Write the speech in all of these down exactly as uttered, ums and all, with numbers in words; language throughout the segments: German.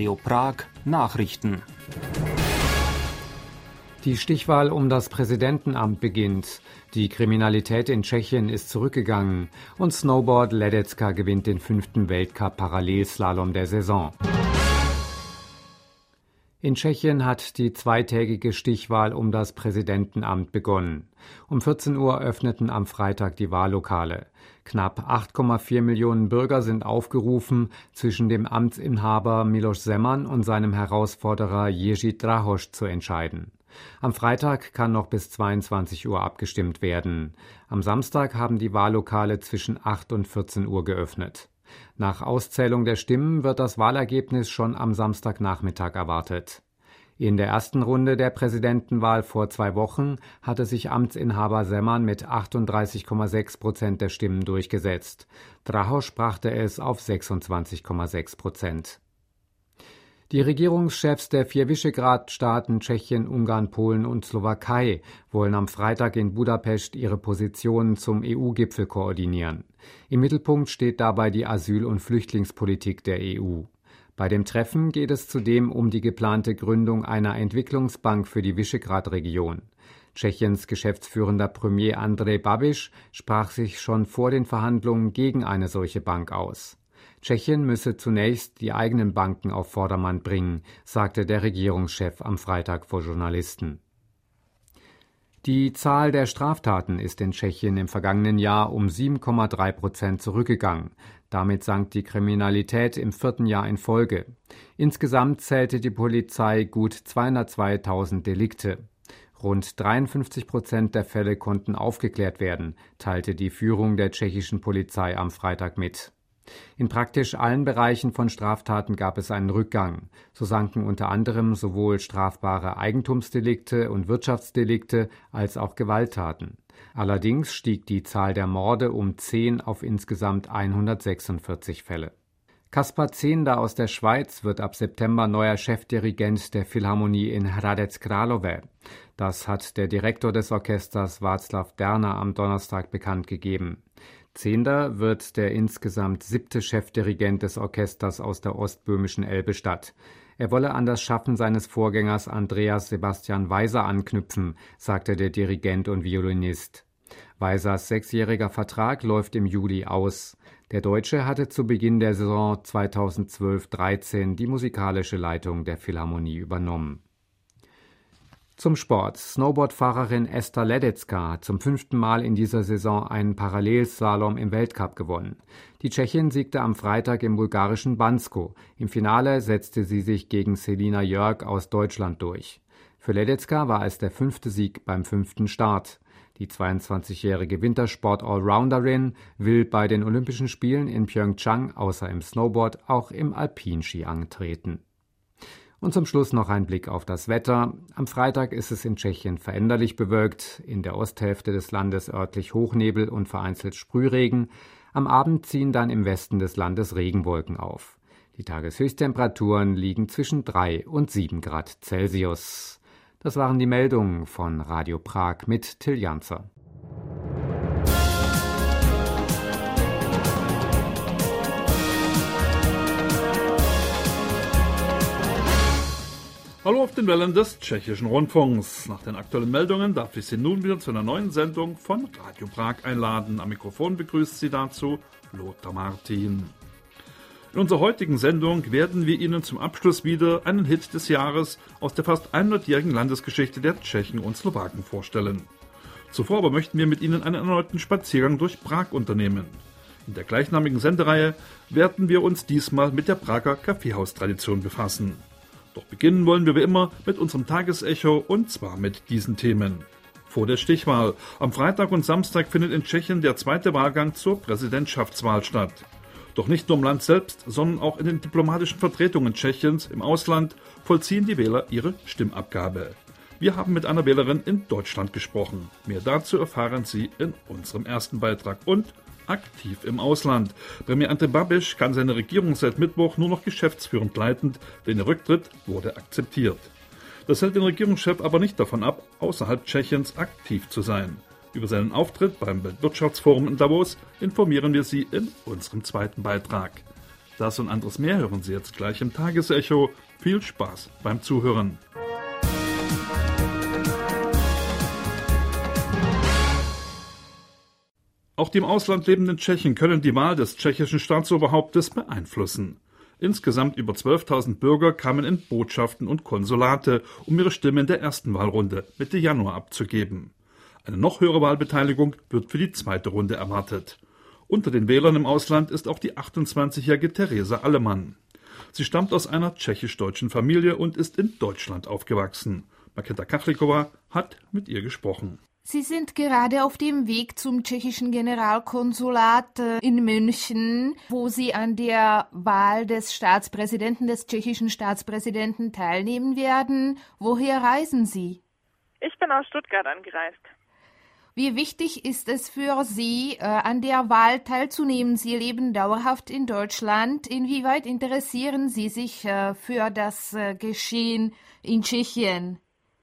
Radio Prag Nachrichten. Die Stichwahl um das Präsidentenamt beginnt. Die Kriminalität in Tschechien ist zurückgegangen und Snowboard Ledecká gewinnt den fünften Weltcup-Parallelslalom der Saison. In Tschechien hat die zweitägige Stichwahl um das Präsidentenamt begonnen. Um vierzehn Uhr öffneten am Freitag die Wahllokale. Knapp acht Komma vier Millionen Bürger sind aufgerufen, zwischen dem Amtsinhaber Miloš Zeman und seinem Herausforderer Jiří Drahoš zu entscheiden. Am Freitag kann noch bis zweiundzwanzig Uhr abgestimmt werden. Am Samstag haben die Wahllokale zwischen acht und vierzehn Uhr geöffnet. Nach Auszählung der Stimmen wird das Wahlergebnis schon am Samstagnachmittag erwartet. In der ersten Runde der Präsidentenwahl vor zwei Wochen hatte sich Amtsinhaber Zeman mit achtunddreißig Komma sechs Prozent der Stimmen durchgesetzt. Drahoš brachte es auf sechsundzwanzig Komma sechs Prozent. Die Regierungschefs der vier Visegrad-Staaten Tschechien, Ungarn, Polen und Slowakei wollen am Freitag in Budapest ihre Positionen zum E U-Gipfel koordinieren. Im Mittelpunkt steht dabei die Asyl- und Flüchtlingspolitik der E U. Bei dem Treffen geht es zudem um die geplante Gründung einer Entwicklungsbank für die Visegrad-Region. Tschechiens geschäftsführender Premier Andrej Babiš sprach sich schon vor den Verhandlungen gegen eine solche Bank aus. Tschechien müsse zunächst die eigenen Banken auf Vordermann bringen, sagte der Regierungschef am Freitag vor Journalisten. Die Zahl der Straftaten ist in Tschechien im vergangenen Jahr um sieben Komma drei Prozent zurückgegangen. Damit sank die Kriminalität im vierten Jahr in Folge. Insgesamt zählte die Polizei gut zweihundertzweitausend Delikte. Rund dreiundfünfzig Prozent der Fälle konnten aufgeklärt werden, teilte die Führung der tschechischen Polizei am Freitag mit. In praktisch allen Bereichen von Straftaten gab es einen Rückgang. So sanken unter anderem sowohl strafbare Eigentumsdelikte und Wirtschaftsdelikte als auch Gewalttaten. Allerdings stieg die Zahl der Morde um zehn auf insgesamt hundertsechsundvierzig Fälle. Kaspar Zehnder aus der Schweiz wird ab September neuer Chefdirigent der Philharmonie in Hradec Králové. Das hat der Direktor des Orchesters Václav Derner am Donnerstag bekannt gegeben. Zehnder wird der insgesamt siebte Chefdirigent des Orchesters aus der ostböhmischen Elbestadt. Er wolle an das Schaffen seines Vorgängers Andreas Sebastian Weiser anknüpfen, sagte der Dirigent und Violinist. Weisers sechsjähriger Vertrag läuft im Juli aus. Der Deutsche hatte zu Beginn der Saison zweitausendzwölf dreizehn die musikalische Leitung der Philharmonie übernommen. Zum Sport. Snowboardfahrerin Ester Ledecká hat zum fünften Mal in dieser Saison einen Parallelslalom im Weltcup gewonnen. Die Tschechin siegte am Freitag im bulgarischen Bansko. Im Finale setzte sie sich gegen Selina Jörg aus Deutschland durch. Für Ledecká war es der fünfte Sieg beim fünften Start. Die zweiundzwanzigjährige Wintersport-Allrounderin will bei den Olympischen Spielen in Pyeongchang außer im Snowboard auch im Alpinski antreten. Und zum Schluss noch ein Blick auf das Wetter. Am Freitag ist es in Tschechien veränderlich bewölkt, in der Osthälfte des Landes örtlich Hochnebel und vereinzelt Sprühregen. Am Abend ziehen dann im Westen des Landes Regenwolken auf. Die Tageshöchsttemperaturen liegen zwischen drei und sieben Grad Celsius. Das waren die Meldungen von Radio Prag mit Till Janzer. Hallo auf den Wellen des Tschechischen Rundfunks. Nach den aktuellen Meldungen darf ich Sie nun wieder zu einer neuen Sendung von Radio Prag einladen. Am Mikrofon begrüßt Sie dazu Lothar Martin. In unserer heutigen Sendung werden wir Ihnen zum Abschluss wieder einen Hit des Jahres aus der fast hundertjährigen Landesgeschichte der Tschechen und Slowaken vorstellen. Zuvor aber möchten wir mit Ihnen einen erneuten Spaziergang durch Prag unternehmen. In der gleichnamigen Sendereihe werden wir uns diesmal mit der Prager Kaffeehaustradition befassen. Doch beginnen wollen wir wie immer mit unserem Tagesecho und zwar mit diesen Themen. Vor der Stichwahl. Am Freitag und Samstag findet in Tschechien der zweite Wahlgang zur Präsidentschaftswahl statt. Doch nicht nur im Land selbst, sondern auch in den diplomatischen Vertretungen Tschechiens im Ausland vollziehen die Wähler ihre Stimmabgabe. Wir haben mit einer Wählerin in Deutschland gesprochen. Mehr dazu erfahren Sie in unserem ersten Beitrag. Und aktiv im Ausland. Premier Andrej Babiš kann seine Regierung seit Mittwoch nur noch geschäftsführend leitend, denn der Rücktritt wurde akzeptiert. Das hält den Regierungschef aber nicht davon ab, außerhalb Tschechiens aktiv zu sein. Über seinen Auftritt beim Weltwirtschaftsforum in Davos informieren wir Sie in unserem zweiten Beitrag. Das und anderes mehr hören Sie jetzt gleich im Tagesecho. Viel Spaß beim Zuhören. Auch die im Ausland lebenden Tschechen können die Wahl des tschechischen Staatsoberhauptes beeinflussen. Insgesamt über zwölftausend Bürger kamen in Botschaften und Konsulate, um ihre Stimme in der ersten Wahlrunde Mitte Januar abzugeben. Eine noch höhere Wahlbeteiligung wird für die zweite Runde erwartet. Unter den Wählern im Ausland ist auch die achtundzwanzigjährige Theresa Allemann. Sie stammt aus einer tschechisch-deutschen Familie und ist in Deutschland aufgewachsen. Markéta Kachlikova hat mit ihr gesprochen. Sie sind gerade auf dem Weg zum tschechischen Generalkonsulat in München, wo Sie an der Wahl des Staatspräsidenten, des tschechischen Staatspräsidenten teilnehmen werden. Woher reisen Sie? Ich bin aus Stuttgart angereist. Wie wichtig ist es für Sie, an der Wahl teilzunehmen? Sie leben dauerhaft in Deutschland. Inwieweit interessieren Sie sich für das Geschehen in Tschechien?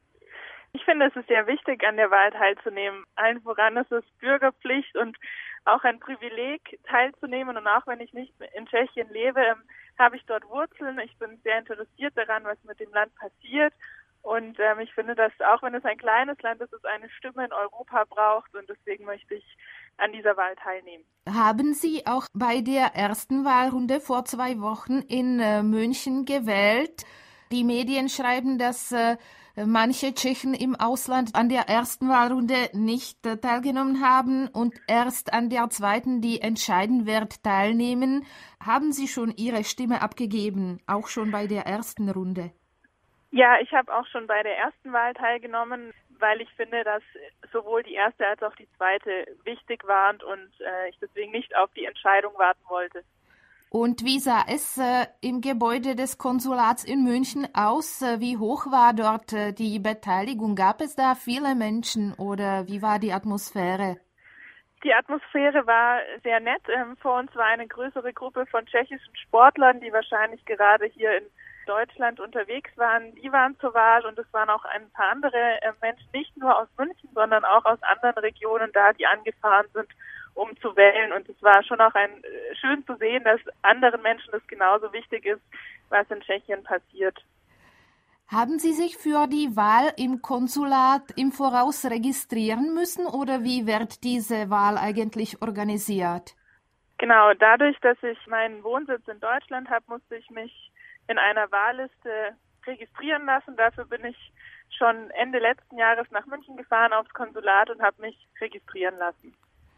Ich finde, es ist sehr wichtig, an der Wahl teilzunehmen. Allen voran ist es Bürgerpflicht und auch ein Privileg, teilzunehmen. Und auch wenn ich nicht in Tschechien lebe, habe ich dort Wurzeln. Ich bin sehr interessiert daran, was mit dem Land passiert. Und ähm, ich finde, dass auch wenn es ein kleines Land ist, es eine Stimme in Europa braucht. Und deswegen möchte ich an dieser Wahl teilnehmen. Haben Sie auch bei der ersten Wahlrunde vor zwei Wochen in äh, München gewählt? Die Medien schreiben, dass äh, manche Tschechen im Ausland an der ersten Wahlrunde nicht äh, teilgenommen haben und erst an der zweiten, die entscheiden wird, teilnehmen. Haben Sie schon Ihre Stimme abgegeben, auch schon bei der ersten Runde? Ja, ich habe auch schon bei der ersten Wahl teilgenommen, weil ich finde, dass sowohl die erste als auch die zweite wichtig waren und äh, ich deswegen nicht auf die Entscheidung warten wollte. Und wie sah es äh, im Gebäude des Konsulats in München aus? Äh, wie hoch war dort äh, die Beteiligung? Gab es da viele Menschen oder wie war die Atmosphäre? Die Atmosphäre war sehr nett. Ähm, vor uns war eine größere Gruppe von tschechischen Sportlern, die wahrscheinlich gerade hier in Deutschland unterwegs waren. Die waren zur Wahl und es waren auch ein paar andere äh, Menschen, nicht nur aus München, sondern auch aus anderen Regionen da, die angefahren sind, um zu wählen. Und es war schon auch ein äh, schön zu sehen, dass anderen Menschen das genauso wichtig ist, was in Tschechien passiert. Haben Sie sich für die Wahl im Konsulat im Voraus registrieren müssen oder wie wird diese Wahl eigentlich organisiert? Genau, dadurch, dass ich meinen Wohnsitz in Deutschland habe, musste ich mich in einer Wahlliste registrieren lassen. Dafür bin ich schon Ende letzten Jahres nach München gefahren aufs Konsulat und habe mich registrieren lassen.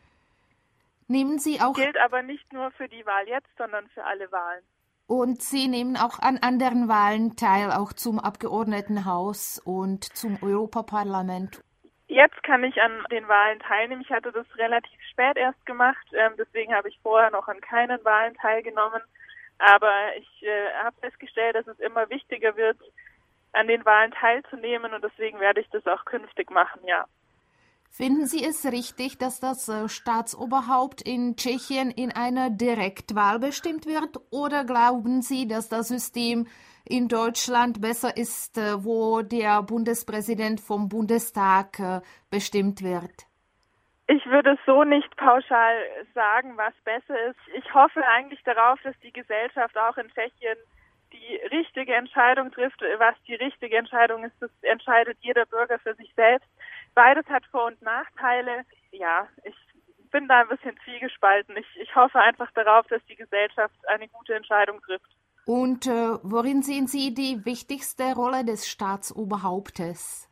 Nehmen Sie auch Gilt aber nicht nur für die Wahl jetzt, sondern für alle Wahlen. Und Sie nehmen auch an anderen Wahlen teil, auch zum Abgeordnetenhaus und zum Europaparlament? Jetzt kann ich an den Wahlen teilnehmen. Ich hatte das relativ spät erst gemacht, ähm, deswegen habe ich vorher noch an keinen Wahlen teilgenommen. Aber ich äh, habe festgestellt, dass es immer wichtiger wird, an den Wahlen teilzunehmen und deswegen werde ich das auch künftig machen, ja. Finden Sie es richtig, dass das äh, Staatsoberhaupt in Tschechien in einer Direktwahl bestimmt wird oder glauben Sie, dass das System in Deutschland besser ist, äh, wo der Bundespräsident vom Bundestag äh, bestimmt wird? Ich würde so nicht pauschal sagen, was besser ist. Ich hoffe eigentlich darauf, dass die Gesellschaft auch in Tschechien die richtige Entscheidung trifft. Was die richtige Entscheidung ist, das entscheidet jeder Bürger für sich selbst. Beides hat Vor- und Nachteile. Ja, ich bin da ein bisschen zwiegespalten. Ich, ich hoffe einfach darauf, dass die Gesellschaft eine gute Entscheidung trifft. Und äh, worin sehen Sie die wichtigste Rolle des Staatsoberhauptes?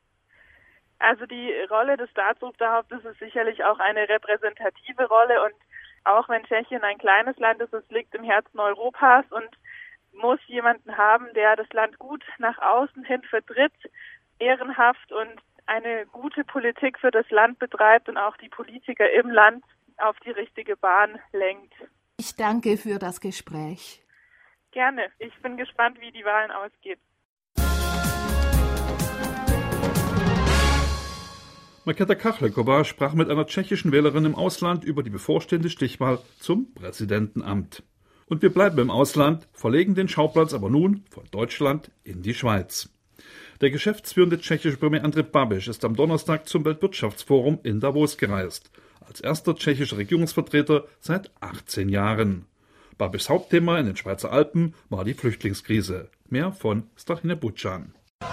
Also die Rolle des Staatsoberhauptes ist sicherlich auch eine repräsentative Rolle und auch wenn Tschechien ein kleines Land ist, es liegt im Herzen Europas und muss jemanden haben, der das Land gut nach außen hin vertritt, ehrenhaft und eine gute Politik für das Land betreibt und auch die Politiker im Land auf die richtige Bahn lenkt. Ich danke für das Gespräch. Gerne. Ich bin gespannt, wie die Wahlen ausgehen. Markéta Kachlikova sprach mit einer tschechischen Wählerin im Ausland über die bevorstehende Stichwahl zum Präsidentenamt. Und wir bleiben im Ausland, verlegen den Schauplatz aber nun von Deutschland in die Schweiz. Der geschäftsführende tschechische Premier Andrej Babiš ist am Donnerstag zum Weltwirtschaftsforum in Davos gereist, als erster tschechischer Regierungsvertreter seit achtzehn Jahren. Babischs Hauptthema in den Schweizer Alpen war die Flüchtlingskrise. Mehr von Strachina Butschan.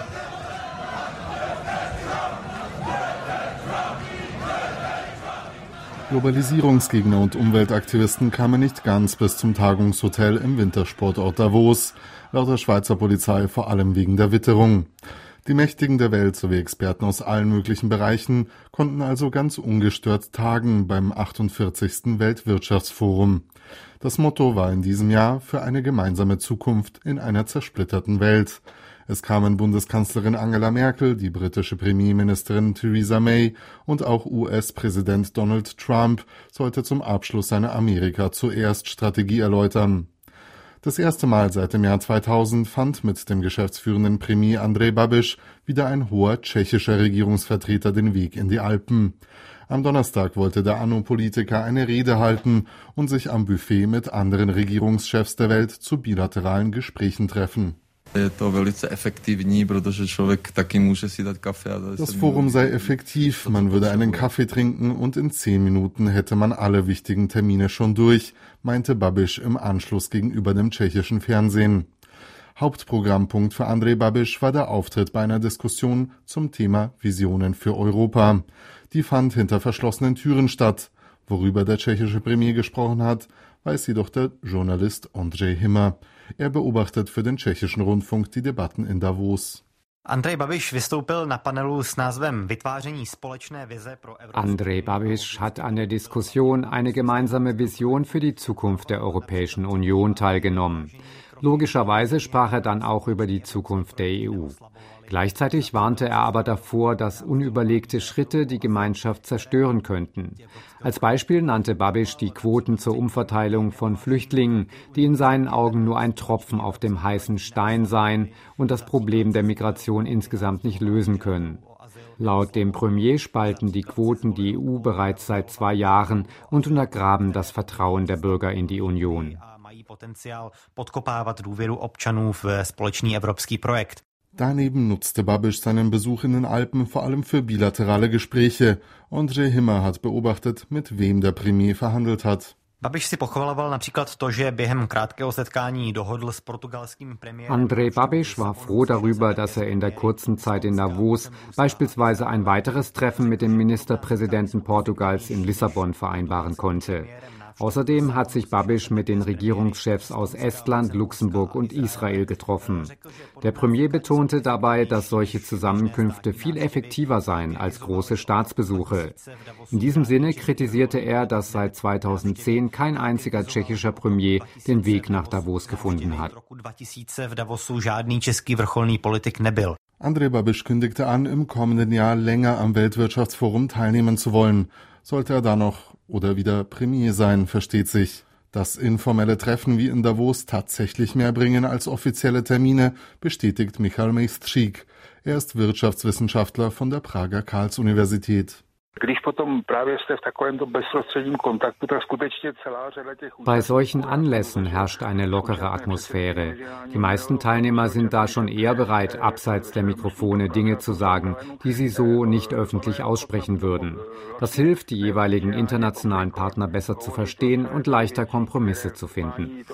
Globalisierungsgegner und Umweltaktivisten kamen nicht ganz bis zum Tagungshotel im Wintersportort Davos, laut der Schweizer Polizei vor allem wegen der Witterung. Die Mächtigen der Welt sowie Experten aus allen möglichen Bereichen konnten also ganz ungestört tagen beim achtundvierzigsten Weltwirtschaftsforum. Das Motto war in diesem Jahr für eine gemeinsame Zukunft in einer zersplitterten Welt. Es kamen Bundeskanzlerin Angela Merkel, die britische Premierministerin Theresa May und auch U S-Präsident Donald Trump sollte zum Abschluss seine Amerika-zuerst-Strategie erläutern. Das erste Mal seit dem Jahr zweitausend fand mit dem geschäftsführenden Premier Andrej Babiš wieder ein hoher tschechischer Regierungsvertreter den Weg in die Alpen. Am Donnerstag wollte der Anno-Politiker eine Rede halten und sich am Buffet mit anderen Regierungschefs der Welt zu bilateralen Gesprächen treffen. Das Forum sei effektiv, man würde einen Kaffee trinken und in zehn Minuten hätte man alle wichtigen Termine schon durch, meinte Babiš im Anschluss gegenüber dem tschechischen Fernsehen. Hauptprogrammpunkt für Andrej Babiš war der Auftritt bei einer Diskussion zum Thema Visionen für Europa. Die fand hinter verschlossenen Türen statt. Worüber der tschechische Premier gesprochen hat, weiß jedoch der Journalist Ondřej Himmer. Er beobachtet für den tschechischen Rundfunk die Debatten in Davos. Andrej Babiš vystoupil na panelu s názvem Vytváření společné vize pro Evropu. Andrej Babiš hat an der Diskussion eine gemeinsame Vision für die Zukunft der Europäischen Union teilgenommen. Logischerweise sprach er dann auch über die Zukunft der E U. Gleichzeitig warnte er aber davor, dass unüberlegte Schritte die Gemeinschaft zerstören könnten. Als Beispiel nannte Babiš die Quoten zur Umverteilung von Flüchtlingen, die in seinen Augen nur ein Tropfen auf dem heißen Stein seien und das Problem der Migration insgesamt nicht lösen können. Laut dem Premier spalten die Quoten die E U bereits seit zwei Jahren und untergraben das Vertrauen der Bürger in die Union. Potenziál podkopávat důvěru občanů v společný evropský projekt. Daneben nutzte Babiš seinen Besuch in den Alpen vor allem für bilaterale Gespräche. Ondřej Himmer hat beobachtet, mit wem der Premier verhandelt hat. Babiš si pochvaloval například to, že během krátkého setkání dohodl s portugalským premiérem. Andrej Babiš war froh darüber, dass er in der kurzen Zeit in Davos beispielsweise ein weiteres Treffen mit dem Ministerpräsidenten Portugals in Lissabon vereinbaren konnte. Außerdem hat sich Babiš mit den Regierungschefs aus Estland, Luxemburg und Israel getroffen. Der Premier betonte dabei, dass solche Zusammenkünfte viel effektiver seien als große Staatsbesuche. In diesem Sinne kritisierte er, dass seit zweitausendzehn kein einziger tschechischer Premier den Weg nach Davos gefunden hat. Andrej Babiš kündigte an, im kommenden Jahr länger am Weltwirtschaftsforum teilnehmen zu wollen. Sollte er da noch oder wieder Premier sein, versteht sich. Dass informelle Treffen wie in Davos tatsächlich mehr bringen als offizielle Termine, bestätigt Michal Mejstřík. Er ist Wirtschaftswissenschaftler von der Prager Karls-Universität. Bei solchen Anlässen herrscht eine lockere Atmosphäre. Die meisten Teilnehmer sind da schon eher bereit, abseits der Mikrofone Dinge zu sagen, die sie so nicht öffentlich aussprechen würden. Das hilft, die jeweiligen internationalen Partner besser zu verstehen und leichter Kompromisse zu finden.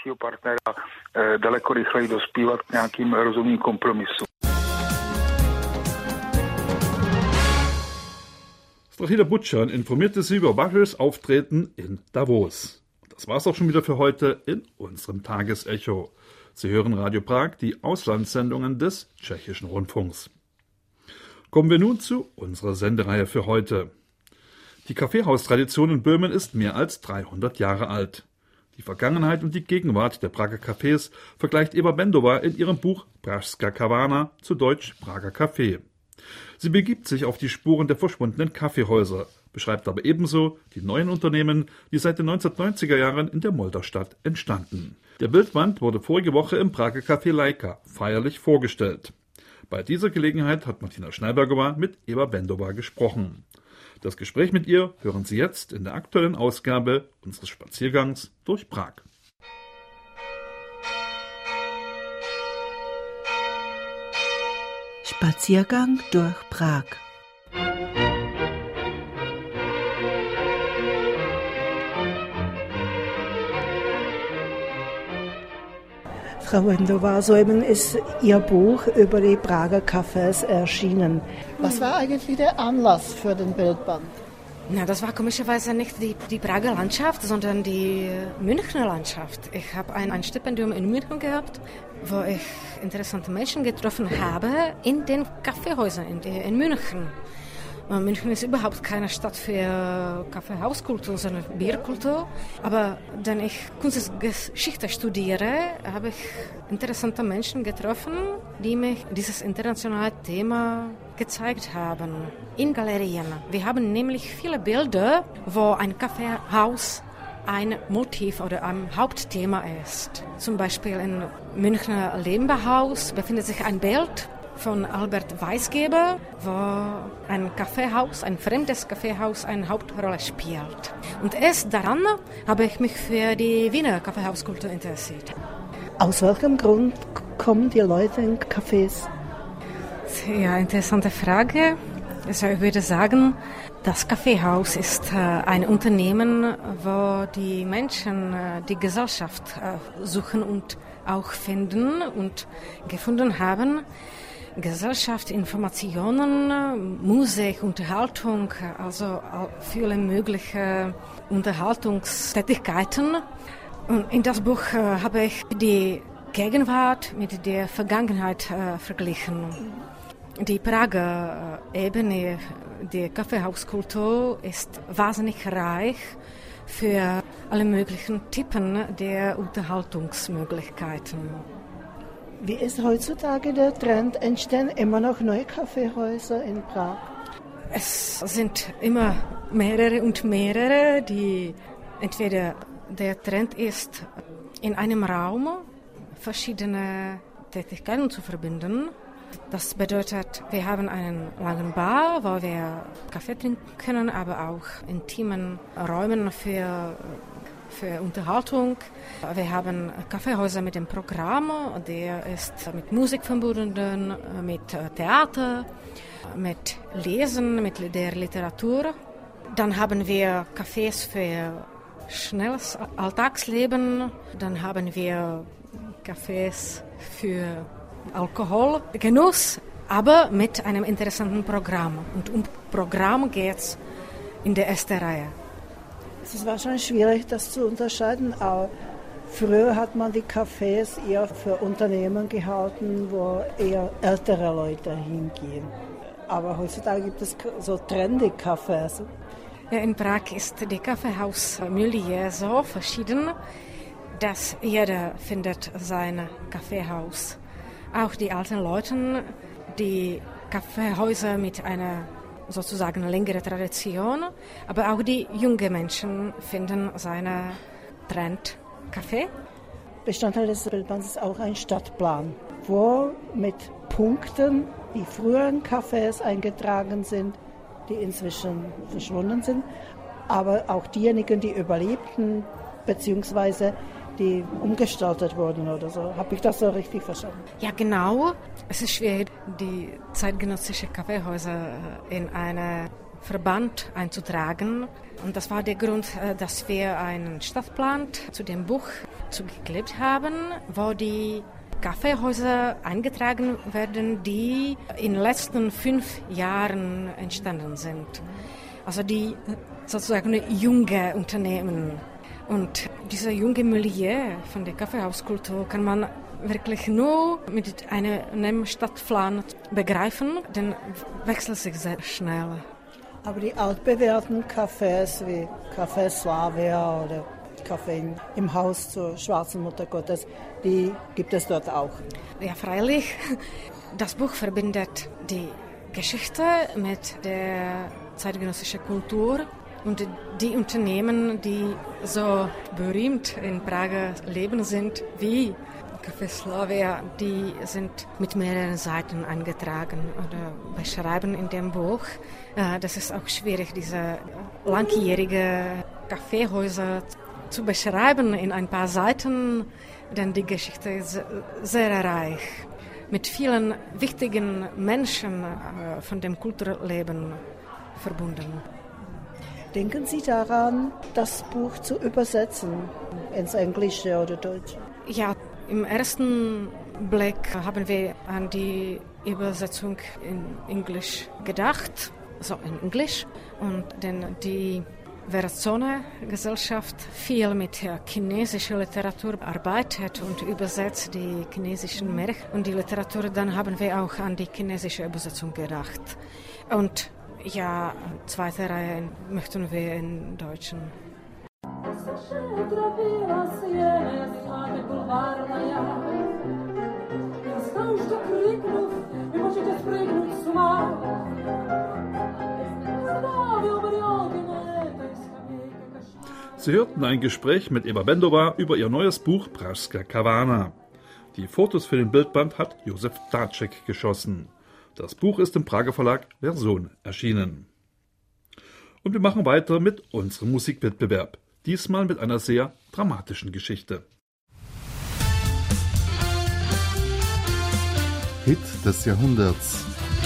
Strachina Butschan informierte Sie über Babišs Auftreten in Davos. Das war's auch schon wieder für heute in unserem Tagesecho. Sie hören Radio Prag, die Auslandssendungen des tschechischen Rundfunks. Kommen wir nun zu unserer Sendereihe für heute. Die Kaffeehaustradition in Böhmen ist mehr als dreihundert Jahre alt. Die Vergangenheit und die Gegenwart der Prager Cafés vergleicht Eva Bendova in ihrem Buch Pražská kavárna, zu Deutsch Prager Café. Sie begibt sich auf die Spuren der verschwundenen Kaffeehäuser, beschreibt aber ebenso die neuen Unternehmen, die seit den neunzehnhundertneunziger Jahren in der Moldaustadt entstanden. Der Bildband wurde vorige Woche im Prager Café Laika feierlich vorgestellt. Bei dieser Gelegenheit hat Martina Schneiberger mit Eva Bendova gesprochen. Das Gespräch mit ihr hören Sie jetzt in der aktuellen Ausgabe unseres Spaziergangs durch Prag. Spaziergang durch Prag. Frau Wendova, soeben ist Ihr Buch über die Prager Cafés erschienen. Was war eigentlich der Anlass für den Bildband? Na, das war komischerweise nicht die, die Prager Landschaft, sondern die Münchner Landschaft. Ich habe ein, ein Stipendium in München gehabt, wo ich interessante Menschen getroffen habe in den Kaffeehäusern in, in München. München ist überhaupt keine Stadt für Kaffeehauskultur, sondern Bierkultur. Aber wenn ich Kunstgeschichte studiere, habe ich interessante Menschen getroffen, die mich dieses internationale Thema gezeigt haben. In Galerien. Wir haben nämlich viele Bilder, wo ein Kaffeehaus ein Motiv oder ein Hauptthema ist. Zum Beispiel im Münchner Lemberhaus befindet sich ein Bild von Albert Weisgeber, wo ein Kaffeehaus, ein fremdes Kaffeehaus, eine Hauptrolle spielt. Und erst daran habe ich mich für die Wiener Kaffeehauskultur interessiert. Aus welchem Grund kommen die Leute in Cafés? Ja, interessante Frage. Also ich würde sagen, das Kaffeehaus ist ein Unternehmen, wo die Menschen die Gesellschaft suchen und auch finden und gefunden haben. Gesellschaft, Informationen, Musik, Unterhaltung, also viele mögliche Unterhaltungstätigkeiten. Und in das Buch äh, habe ich die Gegenwart mit der Vergangenheit äh, verglichen. Die Prager äh, Ebene der Kaffeehauskultur ist wahnsinnig reich für alle möglichen Typen der Unterhaltungsmöglichkeiten. Wie ist heutzutage der Trend? Entstehen immer noch neue Kaffeehäuser in Prag? Es sind immer mehrere und mehrere, die entweder der Trend ist, in einem Raum verschiedene Tätigkeiten zu verbinden. Das bedeutet, wir haben einen langen Bar, wo wir Kaffee trinken können, aber auch intimen Räumen für für Unterhaltung. Wir haben Kaffeehäuser mit dem Programm, der ist mit Musik verbunden, mit Theater, mit Lesen, mit der Literatur. Dann haben wir Cafés für schnelles Alltagsleben. Dann haben wir Cafés für Alkoholgenuss, aber mit einem interessanten Programm. Und um Programm geht es in der ersten Reihe. Es ist wahrscheinlich schwierig, das zu unterscheiden. Auch früher hat man die Cafés eher für Unternehmen gehalten, wo eher ältere Leute hingehen. Aber heutzutage gibt es so trendy Cafés. Ja, in Prag ist die Kaffeehaus-Milieu so verschieden, dass jeder findet sein Kaffeehaus. Auch die alten Leute, die Kaffeehäuser mit einer sozusagen längere Tradition, aber auch die jungen Menschen finden seine Trend-Café. Bestandteil des Bildbands ist auch ein Stadtplan, wo mit Punkten die früheren Cafés eingetragen sind, die inzwischen verschwunden sind, aber auch diejenigen, die überlebten, beziehungsweise die umgestaltet wurden oder so. Habe ich das so richtig verstanden? Ja, genau. Es ist schwierig, die zeitgenössischen Kaffeehäuser in einen Verband einzutragen. Und das war der Grund, dass wir einen Stadtplan zu dem Buch zugeklebt haben, wo die Kaffeehäuser eingetragen werden, die in den letzten fünf Jahren entstanden sind. Also die sozusagen junge Unternehmen. Und dieser junge Milieu von der Kaffeehauskultur kann man wirklich nur mit einem Stadtplan begreifen, denn wechselt sich sehr schnell. Aber die altbewährten Cafés wie Café Slavia oder Café im Haus zur Schwarzen Mutter Gottes, die gibt es dort auch. Ja, freilich. Das Buch verbindet die Geschichte mit der zeitgenössischen Kultur. Und die Unternehmen, die so berühmt in Prag leben sind, wie Café Slavia, die sind mit mehreren Seiten eingetragen oder beschreiben in dem Buch. Das ist auch schwierig, diese langjährige Kaffeehäuser zu beschreiben in ein paar Seiten, denn die Geschichte ist sehr reich, mit vielen wichtigen Menschen von dem Kulturleben verbunden. Denken Sie daran, das Buch zu übersetzen ins Englische oder Deutsche? Ja, Im ersten Blick haben wir an die Übersetzung in Englisch gedacht, so in Englisch. Und denn die Verzone-Gesellschaft viel mit chinesischer Literatur arbeitet und übersetzt die chinesischen Märchen und die Literatur, dann haben wir auch an die chinesische Übersetzung gedacht. Und ja, zweite Reihe möchten wir in Deutschen. Sie hörten ein Gespräch mit Eva Bendova über ihr neues Buch Pražská Kavárna. Die Fotos für den Bildband hat Josef Dáček geschossen. Das Buch ist im Prager Verlag Verson erschienen. Und wir machen weiter mit unserem Musikwettbewerb. Diesmal mit einer sehr dramatischen Geschichte. Hit des Jahrhunderts.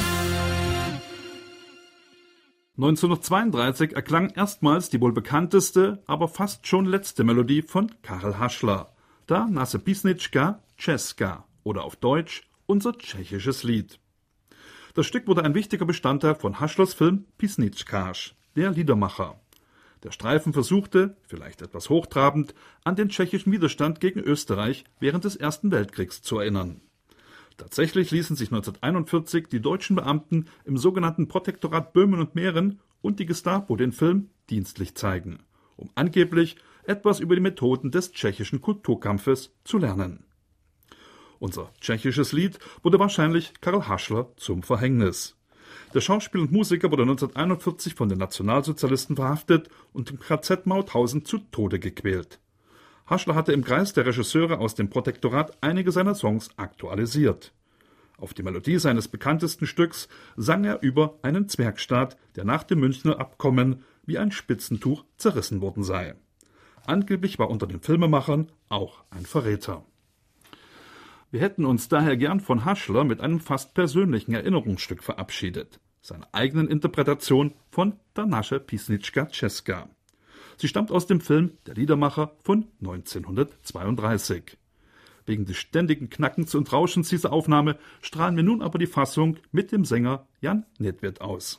neunzehnhundertzweiunddreißig erklang erstmals die wohl bekannteste, aber fast schon letzte Melodie von Karel Haschler. Da Naše písnička Česká oder auf Deutsch unser tschechisches Lied. Das Stück wurde ein wichtiger Bestandteil von Haschlers Film Písničkář, der Liedermacher. Der Streifen versuchte, vielleicht etwas hochtrabend, an den tschechischen Widerstand gegen Österreich während des Ersten Weltkriegs zu erinnern. Tatsächlich ließen sich neunzehnhunderteinundvierzig die deutschen Beamten im sogenannten Protektorat Böhmen und Mähren und die Gestapo den Film dienstlich zeigen, um angeblich etwas über die Methoden des tschechischen Kulturkampfes zu lernen. Unser tschechisches Lied wurde wahrscheinlich Karel Haschler zum Verhängnis. Der Schauspieler und Musiker wurde neunzehnhunderteinundvierzig von den Nationalsozialisten verhaftet und im K Z Mauthausen zu Tode gequält. Haschler hatte im Kreis der Regisseure aus dem Protektorat einige seiner Songs aktualisiert. Auf die Melodie seines bekanntesten Stücks sang er über einen Zwergstaat, der nach dem Münchner Abkommen wie ein Spitzentuch zerrissen worden sei. Angeblich war unter den Filmemachern auch ein Verräter. Wir hätten uns daher gern von Haschler mit einem fast persönlichen Erinnerungsstück verabschiedet, seiner eigenen Interpretation von Der Naše písnička Česká. Sie stammt aus dem Film Der Liedermacher von neunzehnhundertzweiunddreißig. Wegen des ständigen Knackens und Rauschens dieser Aufnahme strahlen wir nun aber die Fassung mit dem Sänger Jan Nedvěd aus.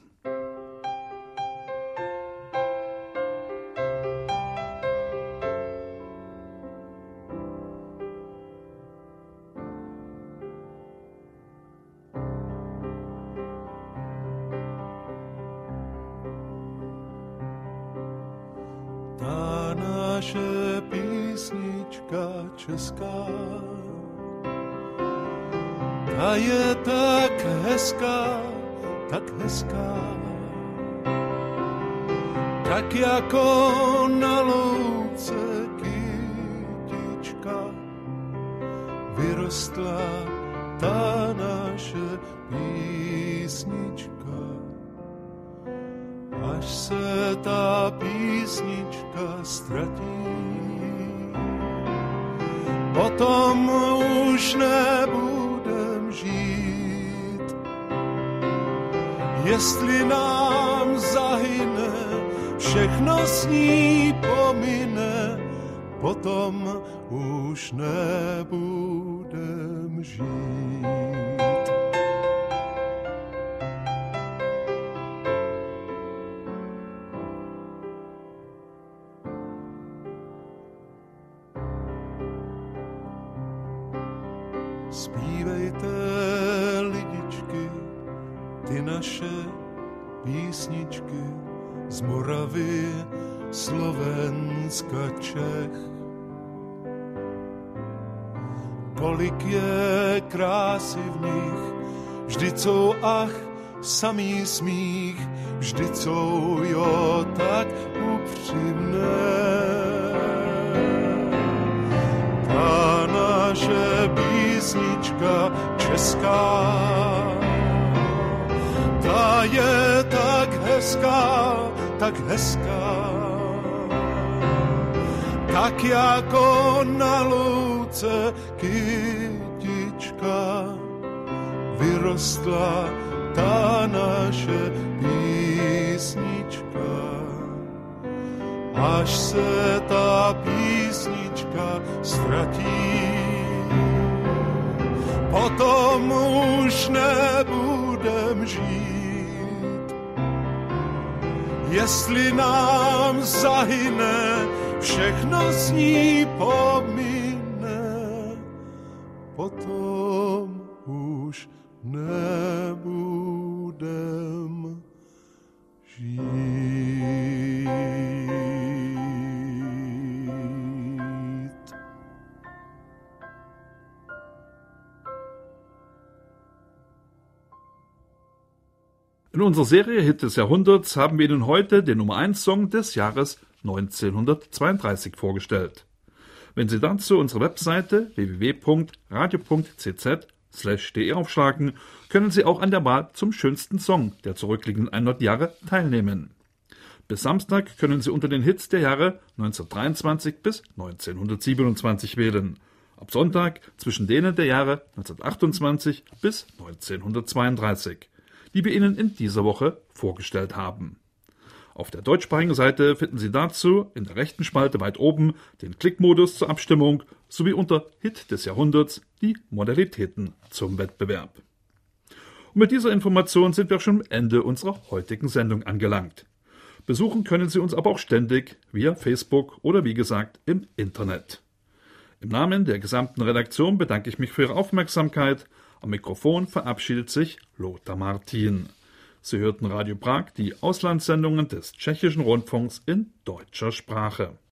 Naše písnička česká, ta je tak hezká, tak hezká, tak jako na louce kytička vyrostla ta naše písnička. Až se ta písnička ztratí, potom už nebudem žít. Jestli nám zahyne, všechno s ní pomine, potom už nebudem žít. Zpívejte, lidičky, ty naše písničky z Moravy, Slovenska, Čech. Kolik je krásy v nich, vždyť jsou ach, samý smích, vždyť jsou jo tak upřímné. Ta naše písnička česká, ta je tak hezká, tak hezká, tak jako na louce kytička vyrostla ta naše písnička. Až se ta písnička ztratí, potom už nebudem žít. Jestli nám zahyne, všechno z ní pomine, potom už nebudem žít. In unserer Serie Hit des Jahrhunderts haben wir Ihnen heute den Nummer eins Song des Jahres neunzehnhundertzweiunddreißig vorgestellt. Wenn Sie dazu unsere Webseite w w w punkt radio punkt c z slash d e aufschlagen, können Sie auch an der Wahl zum schönsten Song der zurückliegenden hundert Jahre teilnehmen. Bis Samstag können Sie unter den Hits der Jahre neunzehnhundertdreiundzwanzig bis neunzehnhundertsiebenundzwanzig wählen. Ab Sonntag zwischen denen der Jahre neunzehnhundertachtundzwanzig bis neunzehnhundertzweiunddreißig, die wir Ihnen in dieser Woche vorgestellt haben. Auf der deutschsprachigen Seite finden Sie dazu in der rechten Spalte weit oben den Klickmodus zur Abstimmung sowie unter Hit des Jahrhunderts die Modalitäten zum Wettbewerb. Und mit dieser Information sind wir schon am Ende unserer heutigen Sendung angelangt. Besuchen können Sie uns aber auch ständig via Facebook oder wie gesagt im Internet. Im Namen der gesamten Redaktion bedanke ich mich für Ihre Aufmerksamkeit. Am Mikrofon verabschiedet sich Lothar Martin. Sie hörten Radio Prag, die Auslandssendungen des Tschechischen Rundfunks in deutscher Sprache.